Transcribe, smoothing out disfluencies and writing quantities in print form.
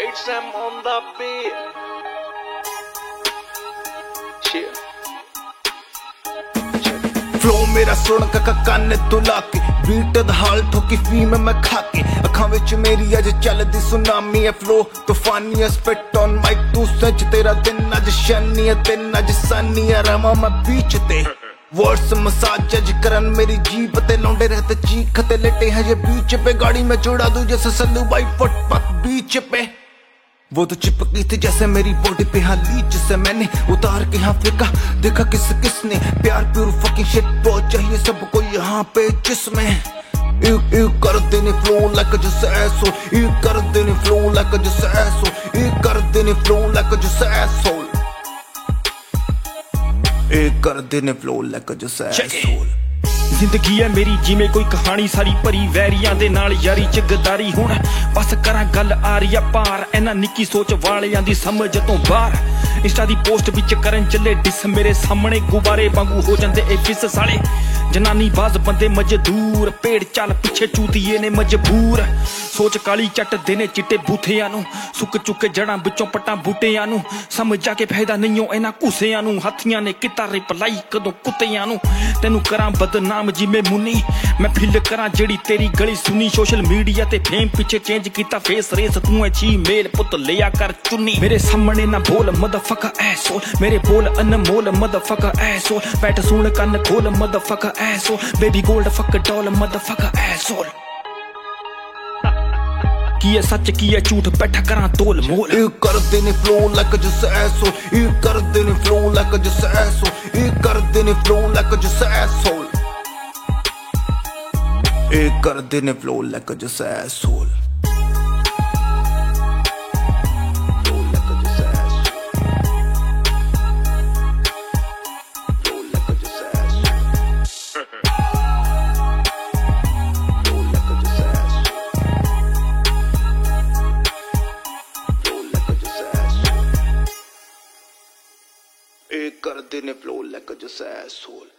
It's Sam on the beat. Cheer. Flow मेरा सुन कान तुला के बीट दा हाल ठोकी फीम मैं खा के अखां विच मेरी अज चलदी सुनामी है फ्लो तूफानी है स्पिट ऑन माइक तू सच तेरा दिन अज शैनी है दिन अज सनी है रवा मैं बीच ते वर्ड्स मसाज अज करन मेरी जीप ते लौंडे रहते चीख ते लेटे हैं ये बीच पे गाड़ी में चुड़ा दूं जैसे सल्लू बाई फुटपाथ बीच पे वो तो चिपकी थी जैसे मेरी बॉडी पे हाँ लीच से मैंने उतार के यहाँ फेंका देखा किसने प्यार प्योर फकिंग शिट बहुत चाहिए सबको यहाँ पे जिसमें यू कर देने flow like just asshole you कर देने flow like just asshole you कर देने flow like just asshole you कर देने फ्लो लाइक जस्ट एसोल जिंदगी है मेरी जिमें कोई कहानी सारी भरी वैरियां दे नाल यारी च गद्दारी हुण बस करा गल आ रही है पार इन्हां निक्की सोच वालियां दी समझ तो बाहर इंस्टा दी पोस्ट विच करन चले डिस मेरे सामने गुब्बारे वांगू हो जांदे ए फिस साले जनानी बाज बंदे मजदूर पेड़ चाल पिछे चूतिए ने मजबूर सोच काली चट देने चिट्टे बूथियां नू सुक चुके जड़ां विचों पट्टां बूटियां नू समझ जाके फायदा नहीं हो इन्हां घुसियां नू हाथियां ने किता रिप्लाई कदों कुत्तियां नू तेनू करां बदनाम जिमें मुनी मैं फील करां जेड़ी तेरी गली सुनी सोशल मीडिया ते फेम पिछे चेंज कीता फेस रेस तू है जीमेल पुत लिया कर चुनी मेरे सामने ना बोल मदरफकर एसोल मेरे बोल अनमोल मदरफकर एसोल बैठ सुन कन खोल motherfucker asshole baby gold fuck doll motherfucker asshole की है सच की है झूठ बैठा करा तोल मोल यू कर देने flow like just asshole you कर देने flow like just asshole you कर देने flow like just asshole you कर देने फ्लो लाइक जस्ट एसोल कर देने फ्लो लाइक जस्ट एसोल